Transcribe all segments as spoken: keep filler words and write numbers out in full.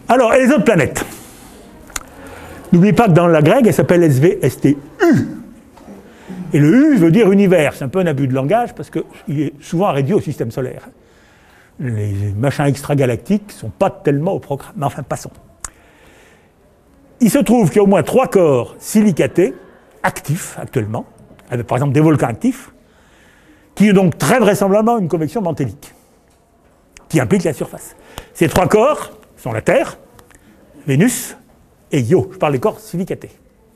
Alors, et les autres planètes? N'oubliez pas que dans la grecque, elle s'appelle S V S T U. Et le U veut dire univers. C'est un peu un abus de langage parce qu'il est souvent réduit au système solaire. Les machins extragalactiques ne sont pas tellement au programme. Mais enfin, passons. Il se trouve qu'il y a au moins trois corps silicatés, actifs actuellement, avec par exemple des volcans actifs, qui ont donc très vraisemblablement une convection mantélique, qui implique la surface. Ces trois corps sont la Terre, Vénus et Io. Je parle des corps silicatés.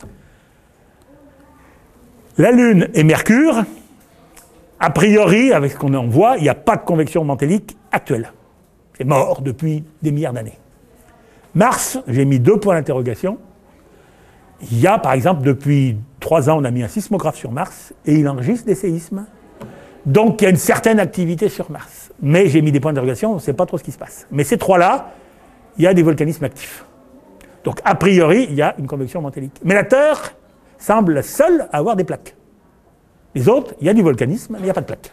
La Lune et Mercure, a priori, avec ce qu'on en voit, il n'y a pas de convection mantélique actuelle. C'est mort depuis des milliards d'années. Mars, j'ai mis deux points d'interrogation. Il y a, par exemple, depuis trois ans, on a mis un sismographe sur Mars et il enregistre des séismes. Donc, il y a une certaine activité sur Mars. Mais j'ai mis des points d'interrogation, on ne sait pas trop ce qui se passe. Mais ces trois-là, il y a des volcanismes actifs. Donc, a priori, il y a une convection mantélique. Mais la Terre semble la seule à avoir des plaques. Les autres, il y a du volcanisme, mais il n'y a pas de plaques.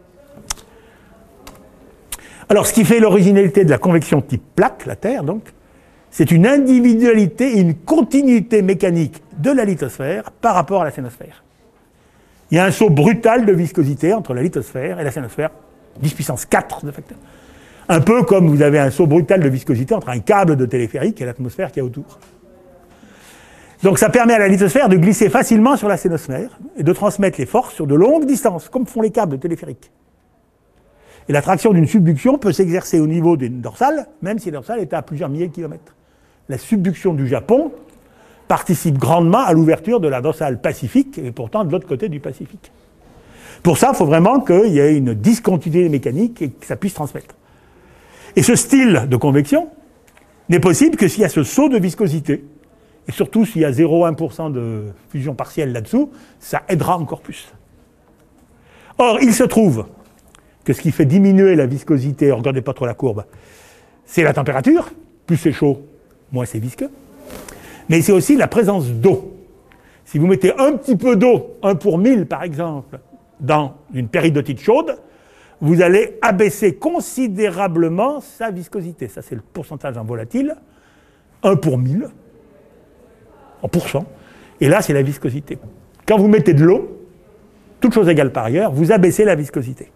Alors, ce qui fait l'originalité de la convection type plaque, la Terre, donc, c'est une individualité et une continuité mécanique de la lithosphère par rapport à la sténosphère. Il y a un saut brutal de viscosité entre la lithosphère et la sténosphère, dix puissance quatre de facteur. Un peu comme vous avez un saut brutal de viscosité entre un câble de téléphérique et l'atmosphère qui est autour. Donc ça permet à la lithosphère de glisser facilement sur la sténosphère et de transmettre les forces sur de longues distances, comme font les câbles de téléphérique. Et l'attraction d'une subduction peut s'exercer au niveau d'une dorsale, même si la dorsale est à plusieurs milliers de kilomètres. La subduction du Japon participe grandement à l'ouverture de la dorsale pacifique, et pourtant de l'autre côté du Pacifique. Pour ça, il faut vraiment qu'il y ait une discontinuité mécanique et que ça puisse transmettre. Et ce style de convection n'est possible que s'il y a ce saut de viscosité. Et surtout, s'il y a zéro virgule un pour cent de fusion partielle là-dessous, ça aidera encore plus. Or, il se trouve que ce qui fait diminuer la viscosité, regardez pas trop la courbe, c'est la température. Plus c'est chaud, moins c'est visqueux. Mais c'est aussi la présence d'eau. Si vous mettez un petit peu d'eau, un pour mille par exemple, dans une péridotite chaude, vous allez abaisser considérablement sa viscosité. Ça, c'est le pourcentage en volatile. un pour mille. En pourcent, et là c'est la viscosité. Quand vous mettez de l'eau, toute chose égale par ailleurs, vous abaissez la viscosité.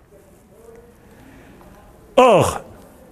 Or,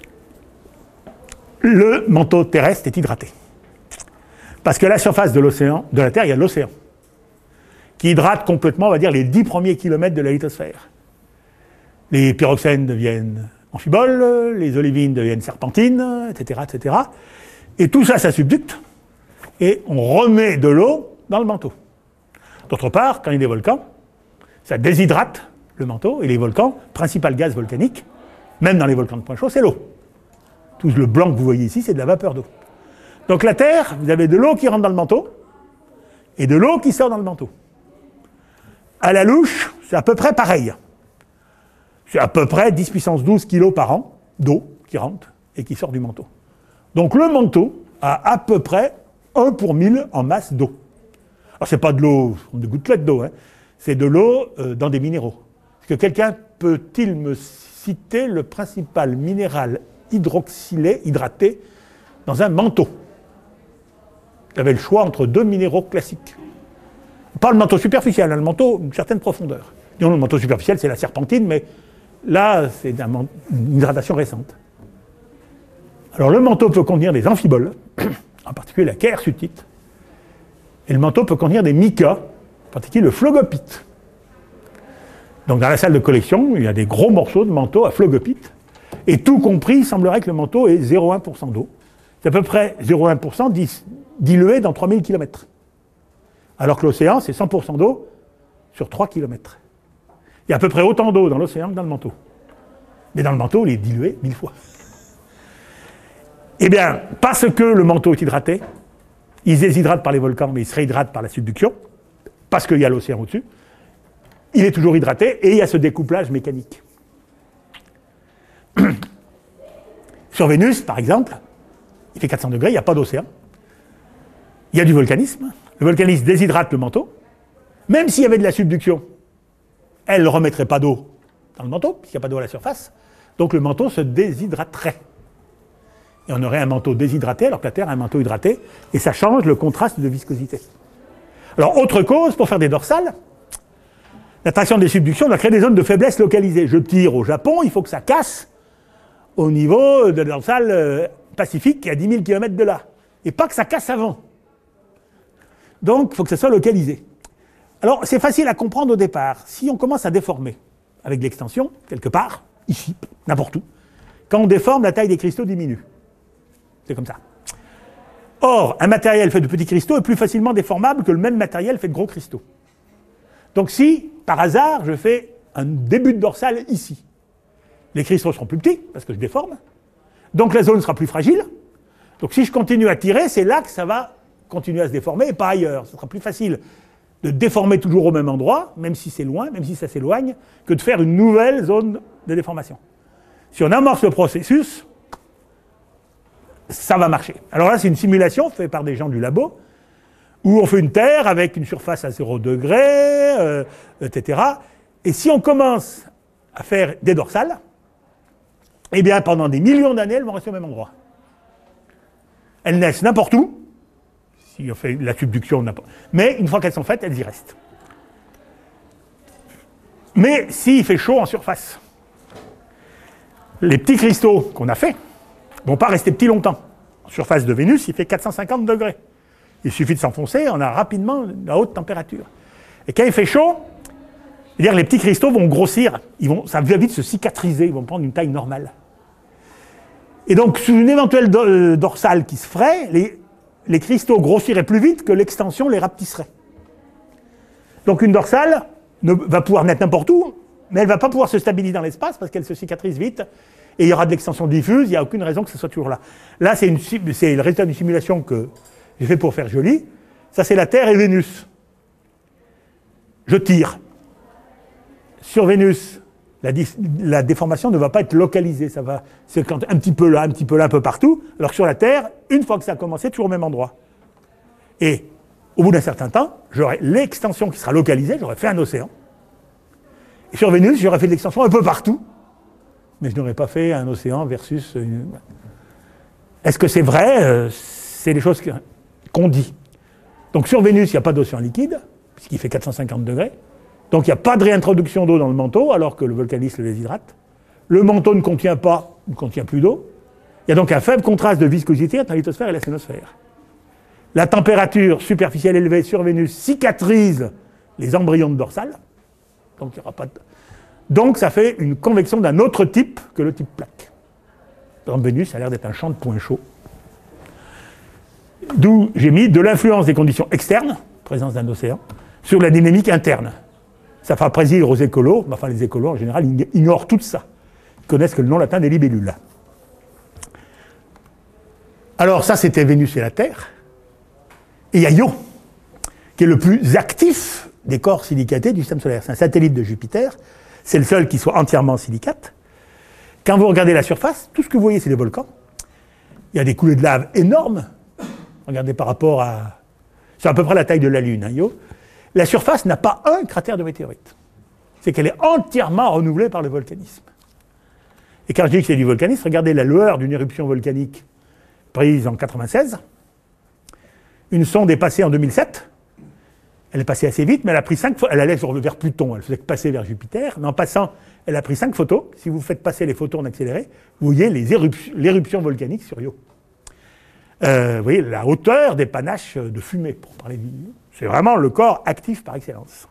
le manteau terrestre est hydraté. Parce que à la surface de l'océan, de la Terre, il y a l'océan, qui hydrate complètement, on va dire, les dix premiers kilomètres de la lithosphère. Les pyroxènes deviennent amphiboles, les olivines deviennent serpentines, et cetera, et cetera. Et tout ça, ça subducte. Et on remet de l'eau dans le manteau. D'autre part, quand il y a des volcans, ça déshydrate le manteau, et les volcans, principal gaz volcanique, même dans les volcans de point chaud, c'est l'eau. Tout le blanc que vous voyez ici, c'est de la vapeur d'eau. Donc la Terre, vous avez de l'eau qui rentre dans le manteau, et de l'eau qui sort dans le manteau. À la louche, c'est à peu près pareil. C'est à peu près dix puissance douze kilos par an d'eau qui rentre et qui sort du manteau. Donc le manteau a à peu près un pour mille en masse d'eau. Alors, c'est pas de l'eau, de gouttelettes d'eau, hein. C'est de l'eau euh, dans des minéraux. Est-ce que quelqu'un peut-il me citer le principal minéral hydroxylé, hydraté, dans un manteau? Vous avez le choix entre deux minéraux classiques. Pas le manteau superficiel, hein, le manteau d'une certaine profondeur. Disons, le manteau superficiel, c'est la serpentine, mais là, c'est un, une hydratation récente. Alors, le manteau peut contenir des amphiboles, en particulier la kérsuthite, et le manteau peut contenir des micas, en particulier le phlogopite. Donc dans la salle de collection, il y a des gros morceaux de manteau à phlogopite, et tout compris, il semblerait que le manteau ait zéro virgule un pour cent d'eau. C'est à peu près zéro virgule un pour cent dilué dans trois mille kilomètres. Alors que l'océan, c'est cent pour cent d'eau sur trois kilomètres. Il y a à peu près autant d'eau dans l'océan que dans le manteau. Mais dans le manteau, il est dilué mille fois. Eh bien, parce que le manteau est hydraté, il se déshydrate par les volcans, mais il se réhydrate par la subduction, parce qu'il y a l'océan au-dessus, il est toujours hydraté, et il y a ce découplage mécanique. Sur Vénus, par exemple, il fait quatre cents degrés, il n'y a pas d'océan. Il y a du volcanisme. Le volcanisme déshydrate le manteau. Même s'il y avait de la subduction, elle ne remettrait pas d'eau dans le manteau, puisqu'il n'y a pas d'eau à la surface. Donc le manteau se déshydraterait. Et on aurait un manteau déshydraté, alors que la Terre a un manteau hydraté, et ça change le contraste de viscosité. Alors, autre cause, pour faire des dorsales, l'attraction des subductions doit créer des zones de faiblesse localisées. Je tire au Japon, il faut que ça casse au niveau de la dorsale euh, pacifique qui est à dix mille kilomètres de là. Et pas que ça casse avant. Donc, il faut que ça soit localisé. Alors, c'est facile à comprendre au départ. Si on commence à déformer avec l'extension, quelque part, ici, n'importe où, quand on déforme, la taille des cristaux diminue. C'est comme ça. Or, un matériel fait de petits cristaux est plus facilement déformable que le même matériel fait de gros cristaux. Donc si, par hasard, je fais un début de dorsale ici, les cristaux seront plus petits, parce que je déforme, donc la zone sera plus fragile. Donc si je continue à tirer, c'est là que ça va continuer à se déformer, et pas ailleurs. Ce sera plus facile de déformer toujours au même endroit, même si c'est loin, même si ça s'éloigne, que de faire une nouvelle zone de déformation. Si on amorce le processus, ça va marcher. Alors là, c'est une simulation faite par des gens du labo, où on fait une Terre avec une surface à zéro degré, euh, et cetera. Et si on commence à faire des dorsales, eh bien, pendant des millions d'années, elles vont rester au même endroit. Elles naissent n'importe où, si on fait la subduction, n'importe. Mais une fois qu'elles sont faites, elles y restent. Mais s'il fait chaud en surface, les petits cristaux qu'on a faits ne vont pas rester petits longtemps. En surface de Vénus, il fait quatre cent cinquante degrés. Il suffit de s'enfoncer, on a rapidement la haute température. Et quand il fait chaud, c'est-à-dire les petits cristaux vont grossir, ils vont, ça va vite se cicatriser, ils vont prendre une taille normale. Et donc, sous une éventuelle do- dorsale qui se ferait, les, les cristaux grossiraient plus vite que l'extension les rapetisserait. Donc une dorsale ne, va pouvoir naître n'importe où, mais elle ne va pas pouvoir se stabiliser dans l'espace parce qu'elle se cicatrise vite, et il y aura de l'extension diffuse, il n'y a aucune raison que ce soit toujours là. Là, c'est, une, c'est le résultat d'une simulation que j'ai fait pour faire joli. Ça, c'est la Terre et Vénus. Je tire. Sur Vénus, la, la déformation ne va pas être localisée. Ça va, c'est quand, un petit peu là, un petit peu là, un peu partout. Alors que sur la Terre, une fois que ça a commencé, toujours au même endroit. Et au bout d'un certain temps, j'aurai l'extension qui sera localisée, j'aurai fait un océan. Et sur Vénus, j'aurais fait de l'extension un peu partout, mais je n'aurais pas fait un océan versus une... Est-ce que c'est vrai? C'est des choses qu'on dit. Donc sur Vénus, il n'y a pas d'océan liquide, puisqu'il fait quatre cent cinquante degrés. Donc il n'y a pas de réintroduction d'eau dans le manteau, alors que le volcanisme le déshydrate. Le manteau ne contient pas, ne contient plus d'eau. Il y a donc un faible contraste de viscosité entre la lithosphère et la sténosphère. La température superficielle élevée sur Vénus cicatrise les embryons de dorsale. Donc il n'y aura pas de... Donc ça fait une convection d'un autre type que le type plaque. Dans Vénus, ça a l'air d'être un champ de points chauds. D'où j'ai mis de l'influence des conditions externes, présence d'un océan, sur la dynamique interne. Ça fera plaisir aux écolos, mais enfin les écolos en général ignorent tout ça. Ils connaissent que le nom latin des libellules. Alors ça c'était Vénus et la Terre. Et il y a Io, qui est le plus actif des corps silicatés du système solaire. C'est un satellite de Jupiter, c'est le seul qui soit entièrement silicate. Quand vous regardez la surface, tout ce que vous voyez c'est des volcans. Il y a des coulées de lave énormes. Regardez par rapport à... C'est à peu près la taille de la Lune, hein, Io. La surface n'a pas un cratère de météorite. C'est qu'elle est entièrement renouvelée par le volcanisme. Et quand je dis que c'est du volcanisme, regardez la lueur d'une éruption volcanique prise en quatre-vingt-seize. Une sonde est passée en deux mille sept. Elle est passée assez vite, mais elle a pris cinq photos. Elle allait vers Pluton, elle faisait que passer vers Jupiter. Mais en passant, elle a pris cinq photos. Si vous faites passer les photos en accéléré, vous voyez les éruptions, l'éruption volcanique sur Io. Euh, vous voyez la hauteur des panaches de fumée, pour parler du... C'est vraiment le corps actif par excellence.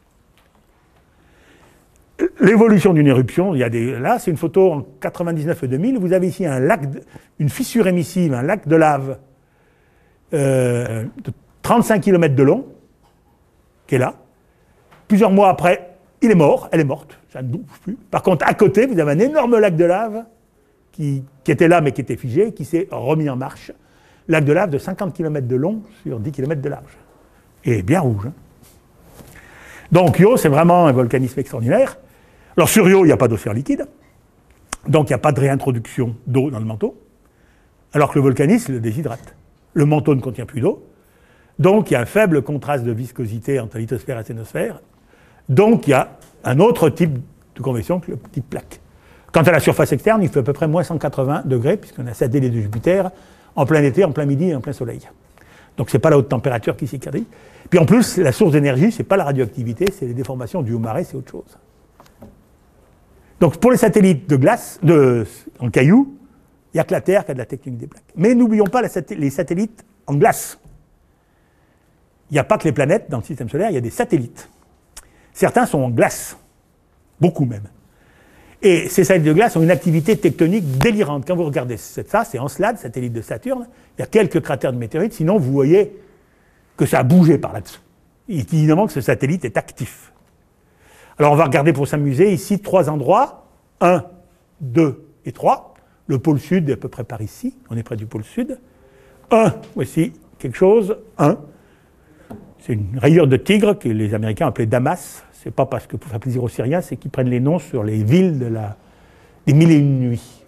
L'évolution d'une éruption, il y a des... là, c'est une photo en quatre-vingt-dix-neuf et deux mille. Vous avez ici un lac, de... une fissure émissive, un lac de lave euh, de trente-cinq kilomètres de long, qui est là. Plusieurs mois après, il est mort, elle est morte, ça ne bouge plus. Par contre, à côté, vous avez un énorme lac de lave qui, qui était là, mais qui était figé, qui s'est remis en marche. Lac de lave de cinquante kilomètres de long sur dix kilomètres de large. Et bien rouge. Hein. Donc Io, c'est vraiment un volcanisme extraordinaire. Alors sur Io, il n'y a pas d'océan liquide, donc il n'y a pas de réintroduction d'eau dans le manteau, alors que le volcanisme le déshydrate. Le manteau ne contient plus d'eau, donc il y a un faible contraste de viscosité entre la lithosphère et la sténosphère, donc il y a un autre type de convection que le type plaque. Quant à la surface externe, il fait à peu près moins cent quatre-vingts degrés, puisqu'on a satellite de Jupiter, en plein été, en plein midi et en plein soleil. Donc c'est pas la haute température qui s'y crée. Puis en plus, la source d'énergie, c'est pas la radioactivité, c'est les déformations dues au marais, c'est autre chose. Donc pour les satellites de glace, de, en cailloux, il n'y a que la Terre qui a de la tectonique des plaques. Mais n'oublions pas les satellites en glace. Il n'y a pas que les planètes dans le système solaire, il y a des satellites. Certains sont en glace, beaucoup même. Et ces satellites de glace ont une activité tectonique délirante. Quand vous regardez ça, c'est Encelade, satellite de Saturne, il y a quelques cratères de météorites, sinon vous voyez que ça a bougé par là-dessous. Évidemment que ce satellite est actif. Alors on va regarder pour s'amuser ici trois endroits, un, deux et trois. Le pôle sud est à peu près par ici, on est près du pôle sud. un, voici quelque chose, un. C'est une rayure de tigre que les Américains appelaient Damas. C'est pas parce que pour faire plaisir aux Syriens, c'est qu'ils prennent les noms sur les villes de la, des mille et une nuits.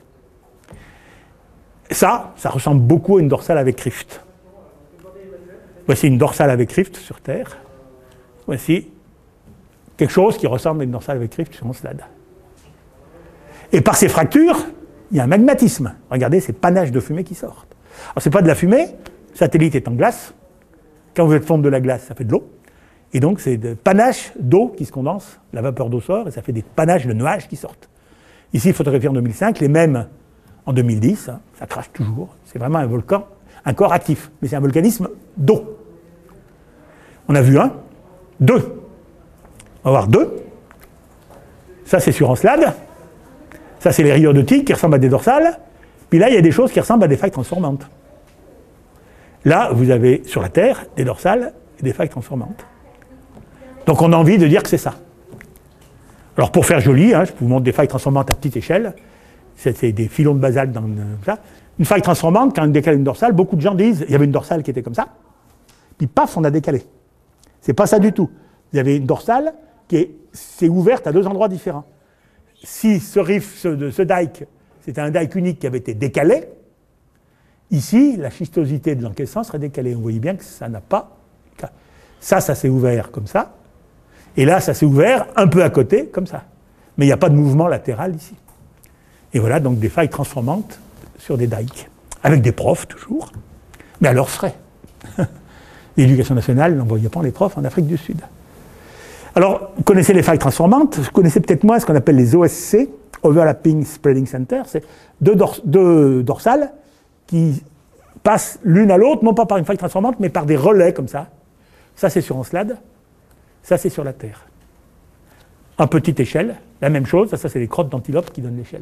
Ça, ça ressemble beaucoup à une dorsale avec rift. Voici une dorsale avec rift sur Terre. Voici quelque chose qui ressemble à une dorsale avec rift sur Encelade. Et par ces fractures, il y a un magmatisme. Regardez ces panaches de fumée qui sortent. Alors c'est pas de la fumée, le satellite est en glace. Quand vous faites fondre de la glace, ça fait de l'eau. Et donc c'est des panaches d'eau qui se condensent, la vapeur d'eau sort, et ça fait des panaches de nuages qui sortent. Ici, photographié en deux mille cinq, les mêmes en deux mille dix, hein, ça crache toujours. C'est vraiment un volcan, un corps actif, mais c'est un volcanisme d'eau. On a vu un, deux. On va voir deux. Ça, c'est sur Encelade. Ça, c'est les rayures de tigre qui ressemblent à des dorsales. Puis là, il y a des choses qui ressemblent à des failles transformantes. Là, vous avez sur la Terre des dorsales et des failles transformantes. Donc on a envie de dire que c'est ça. Alors pour faire joli, hein, je vous montre des failles transformantes à petite échelle. C'est des filons de basalte dans ça. Une faille transformante, quand on décale une dorsale, beaucoup de gens disent il y avait une dorsale qui était comme ça, puis paf, on a décalé. C'est pas ça du tout. Vous avez une dorsale qui est, c'est ouverte à deux endroits différents. Si ce riff, ce, ce dike, c'était un dike unique qui avait été décalé, ici, la schistosité de l'encaissement serait décalée. Vous voyez bien que ça n'a pas... Ça, ça s'est ouvert comme ça. Et là, ça s'est ouvert un peu à côté, comme ça. Mais il n'y a pas de mouvement latéral ici. Et voilà donc des failles transformantes sur des dikes. Avec des profs, toujours. Mais à leurs frais. L'éducation nationale n'envoyait pas les profs en Afrique du Sud. Alors, vous connaissez les failles transformantes. Vous connaissez peut-être moins ce qu'on appelle les O S C, Overlapping Spreading Center. C'est deux, dors- deux dorsales qui passent l'une à l'autre, non pas par une faille transformante, mais par des relais comme ça. Ça, c'est sur Encelade. Ça, c'est sur la Terre. En petite échelle, la même chose. Ça, ça c'est les crottes d'antilope qui donnent l'échelle.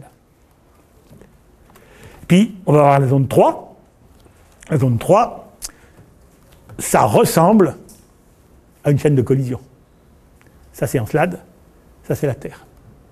Puis, on va voir la zone trois. La zone trois, ça ressemble à une chaîne de collision. Ça, c'est Encelade. Ça, c'est la Terre.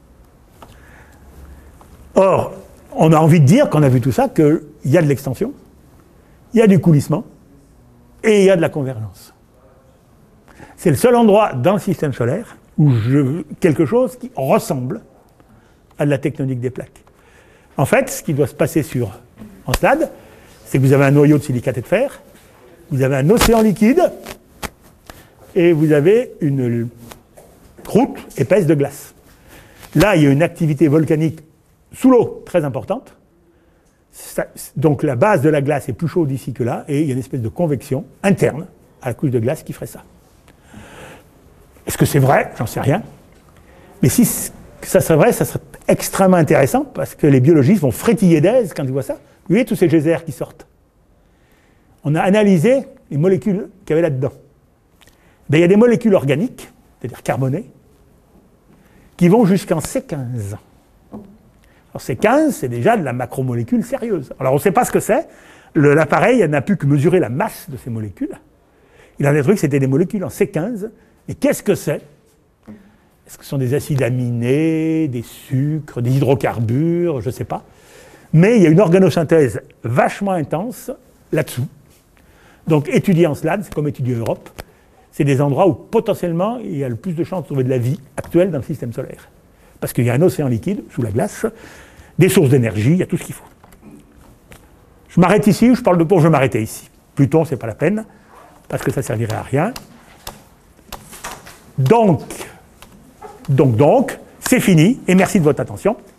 Or, on a envie de dire, quand on a vu tout ça, qu'il y a de l'extension, il y a du coulissement, et il y a de la convergence. C'est le seul endroit dans le système solaire où je veux quelque chose qui ressemble à de la tectonique des plaques. En fait, ce qui doit se passer sur Encelade, c'est que vous avez un noyau de silicate et de fer, vous avez un océan liquide, et vous avez une croûte épaisse de glace. Là, il y a une activité volcanique sous l'eau très importante. Ça, donc la base de la glace est plus chaude ici que là, et il y a une espèce de convection interne à la couche de glace qui ferait ça. Est-ce que c'est vrai? J'en sais rien. Mais si ça serait vrai, ça serait extrêmement intéressant, parce que les biologistes vont frétiller d'aise quand ils voient ça. Vous voyez tous ces geysers qui sortent. On a analysé les molécules qu'il y avait là-dedans. Ben, il y a des molécules organiques, c'est-à-dire carbonées, qui vont jusqu'en C quinze. Alors C quinze, c'est déjà de la macromolécule sérieuse. Alors on ne sait pas ce que c'est. Le, l'appareil n'a pu que mesurer la masse de ces molécules. Il en a trouvé que c'était des molécules en C quinze. Et qu'est-ce que c'est? Est-ce que ce sont des acides aminés, des sucres, des hydrocarbures? Je ne sais pas. Mais il y a une organosynthèse vachement intense là-dessous. Donc étudier Encelade, c'est comme étudier Europe. C'est des endroits où potentiellement il y a le plus de chances de trouver de la vie actuelle dans le système solaire. Parce qu'il y a un océan liquide sous la glace, des sources d'énergie, il y a tout ce qu'il faut. Je m'arrête ici, ou je parle de pour, je vais m'arrêter ici. Pluton, c'est pas la peine, parce que ça ne servirait à rien. Donc, donc, donc, c'est fini, et merci de votre attention.